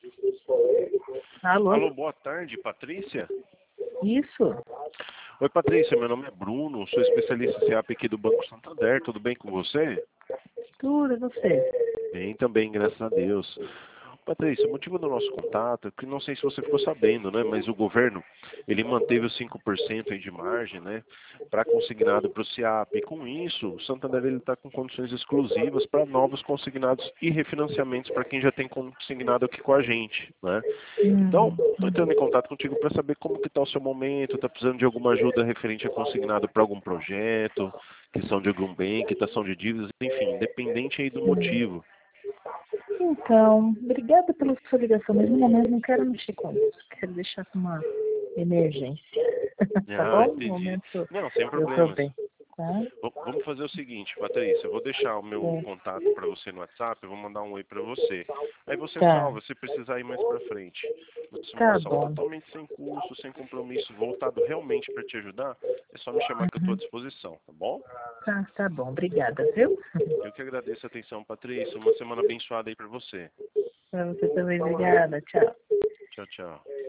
Alô? Alô, boa tarde, Patrícia? Isso? Oi, Patrícia, meu nome é Bruno, sou especialista em SEAP aqui do Banco Santander, tudo bem com você? Tudo, e você? Bem também, graças a Deus. Patrícia, o motivo do nosso contato é que não sei se você ficou sabendo, né, mas o governo, ele manteve os 5% aí de margem, né, para consignado para o SEAP. E com isso, o Santander está com condições exclusivas para novos consignados e refinanciamentos para quem já tem consignado aqui com a gente, né. Então, estou entrando em contato contigo para saber como que está o seu momento, está precisando de alguma ajuda referente a consignado para algum projeto, questão de algum bem, quitação de dívidas, enfim, independente aí do motivo. Então, obrigada pela sua ligação, mas no momento não quero mexer com isso. Quero deixar com uma emergência. Tá Ah, bom? No entendi. momento Não, sem eu tô problemas. bem. Tá? Vamos fazer o seguinte, Patrícia, eu vou deixar o meu É. contato para você no WhatsApp, eu vou mandar um oi para você. Aí você Tá. salva, se precisar ir mais para frente. Uma Tá simulação bom. totalmente sem custo, sem compromisso, voltado realmente para te ajudar, é só me chamar que eu estou à Uhum. disposição, tá bom? Tá bom. Obrigada, viu? Eu que agradeço a atenção, Patrícia. Uma semana abençoada aí para você. Pra você também, obrigada. Tchau. Tchau, tchau.